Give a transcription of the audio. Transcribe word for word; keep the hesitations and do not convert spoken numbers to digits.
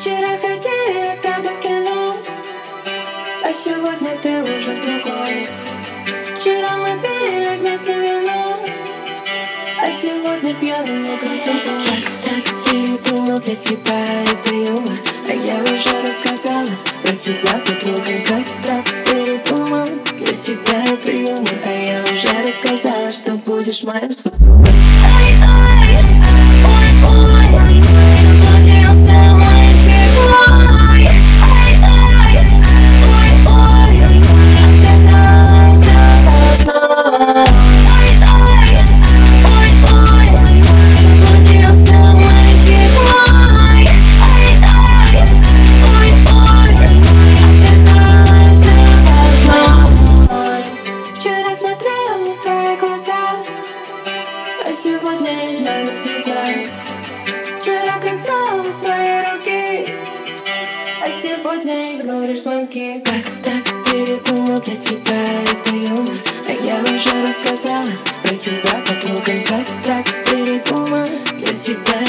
Вчера ходили с тобой в кино, а сегодня ты уже с другой. Вчера мы пили вместе вино, а сегодня пьяные красотой. Так, так передумал, для тебя это юмор, а я уже рассказала про тебя подругам. Так, так передумал, для тебя это юмор, а я уже рассказала, что будешь моим супругом. Ай, ай, ой, ой, заблудился мальчик мой. Ай, ай, ой, ой, отказался поздно. Ай, ай, ой, ой, заблудился мальчик мой. Ай, ай, ой, ой, отказался поздно. Вчера смотрела в твои глаза, а сегодня не знаю, слезай. Вчера касалась твоей руки, а сегодня игноришь звонки. Как так передумал, для тебя это юмор, а я уже рассказала про тебя подругам. Как так передумал, для тебя